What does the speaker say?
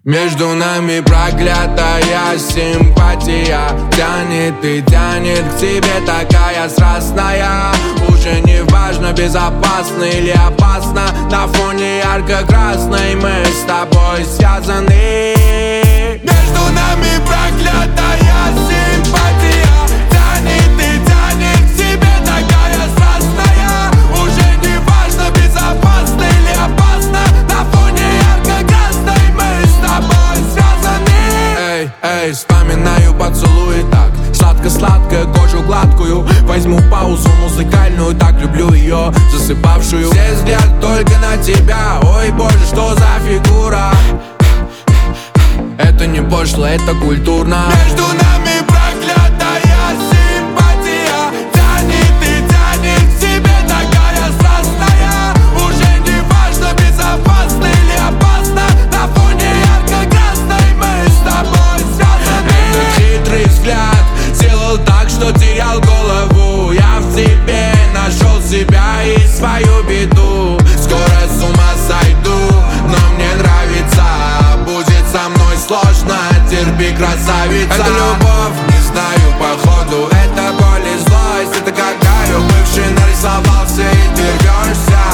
Между нами проклятая симпатия. Тянет и тянет к тебе такая страстная. Уже не важно, безопасно или опасно. На фоне ярко-красной мы с тобой связаны. Между нами проклятая симпатия. Тянет и тянет к тебе такая страстная. Уже не важно, безопасно или опасно. На фоне ярко-красной мы с тобой связаны. Эй, эй, вспоминаю поцелуи так сладко-сладко, кожу гладкую. Возьму паузу музыкальную, так люблю ее, засыпавшую. Все взгляд только на тебя, ой боже, что за фигура. Это не пошло, это культурно. Между нами проклятая симпатия. Тянет и тянет к тебе такая страстная. Уже не важно, безопасно или опасно. На фоне ярко-красной мы с тобой связаны. Этот хитрый взгляд делал так, что терял голову. Я в тебе нашел себя и свою беду. Скоро с ума сойду, но мне нравится. Будет со мной сложно, терпи, красавица. Это любовь, не знаю, походу это боль и злость. Это когда бывший нарисовался и ты рвешься.